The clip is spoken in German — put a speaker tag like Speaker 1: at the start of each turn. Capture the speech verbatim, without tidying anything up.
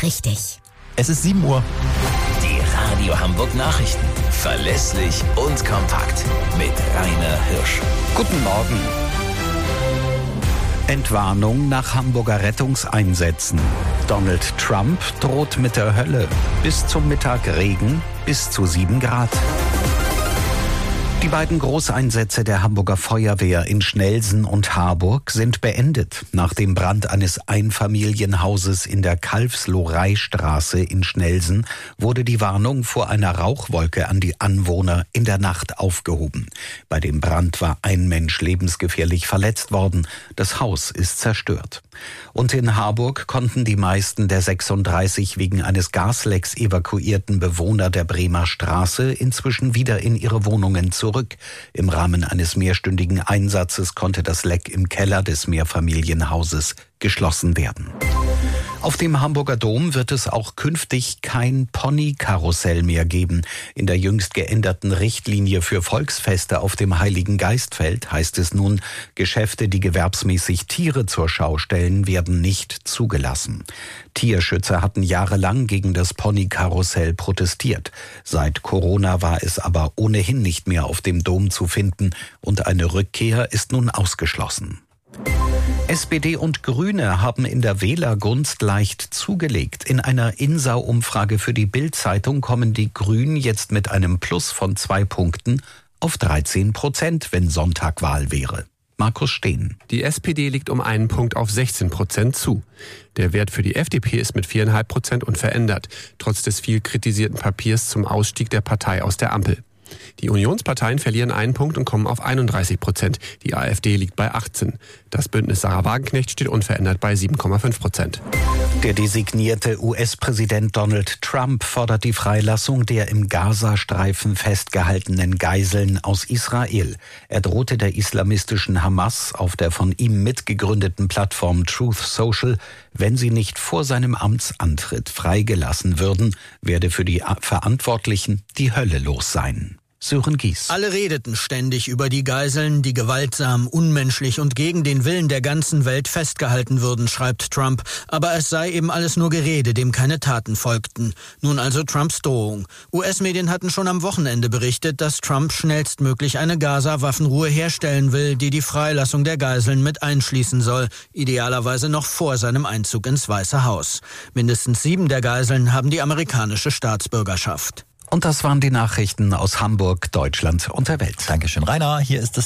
Speaker 1: richtig.
Speaker 2: Es ist sieben Uhr.
Speaker 3: Die Radio Hamburg Nachrichten. Verlässlich und kompakt. Mit Rainer Hirsch.
Speaker 4: Guten Morgen. Entwarnung nach Hamburger Rettungseinsätzen. Donald Trump droht mit der Hölle. Bis zum Mittag Regen, bis zu sieben Grad. Die beiden Großeinsätze der Hamburger Feuerwehr in Schnelsen und Harburg sind beendet. Nach dem Brand eines Einfamilienhauses in der Kalfsloreistraße in Schnelsen wurde die Warnung vor einer Rauchwolke an die Anwohner in der Nacht aufgehoben. Bei dem Brand war ein Mensch lebensgefährlich verletzt worden. Das Haus ist zerstört. Und in Harburg konnten die meisten der sechsunddreißig wegen eines Gaslecks evakuierten Bewohner der Bremer Straße inzwischen wieder in ihre Wohnungen zurück. Zurück. Im Rahmen eines mehrstündigen Einsatzes konnte das Leck im Keller des Mehrfamilienhauses geschlossen werden. Auf dem Hamburger Dom wird es auch künftig kein Ponykarussell mehr geben. In der jüngst geänderten Richtlinie für Volksfeste auf dem Heiligen Geistfeld heißt es nun, Geschäfte, die gewerbsmäßig Tiere zur Schau stellen, werden nicht zugelassen. Tierschützer hatten jahrelang gegen das Ponykarussell protestiert. Seit Corona war es aber ohnehin nicht mehr auf dem Dom zu finden und eine Rückkehr ist nun ausgeschlossen. S P D und Grüne haben in der Wählergunst leicht zugelegt. In einer Insau-Umfrage für die Bild-Zeitung kommen die Grünen jetzt mit einem Plus von zwei Punkten auf dreizehn Prozent, wenn Sonntagwahl wäre. Markus Steen.
Speaker 5: Die S P D liegt um einen Punkt auf sechzehn Prozent zu. Der Wert für die F D P ist mit vier Komma fünf Prozent unverändert, trotz des viel kritisierten Papiers zum Ausstieg der Partei aus der Ampel. Die Unionsparteien verlieren einen Punkt und kommen auf einunddreißig Prozent. Die AfD liegt bei achtzehn. Das Bündnis Sarah Wagenknecht steht unverändert bei sieben Komma fünf Prozent.
Speaker 4: Der designierte U S-Präsident Donald Trump fordert die Freilassung der im Gazastreifen festgehaltenen Geiseln aus Israel. Er drohte der islamistischen Hamas auf der von ihm mitgegründeten Plattform Truth Social, wenn sie nicht vor seinem Amtsantritt freigelassen würden, werde für die Verantwortlichen die Hölle los sein. Sören Gies.
Speaker 6: Alle redeten ständig über die Geiseln, die gewaltsam, unmenschlich und gegen den Willen der ganzen Welt festgehalten würden, schreibt Trump. Aber es sei eben alles nur Gerede, dem keine Taten folgten. Nun also Trumps Drohung. U S-Medien hatten schon am Wochenende berichtet, dass Trump schnellstmöglich eine Gaza-Waffenruhe herstellen will, die die Freilassung der Geiseln mit einschließen soll. Idealerweise noch vor seinem Einzug ins Weiße Haus. Mindestens sieben der Geiseln haben die amerikanische Staatsbürgerschaft.
Speaker 4: Und das waren die Nachrichten aus Hamburg, Deutschland und der Welt.
Speaker 2: Dankeschön, Rainer. Hier ist es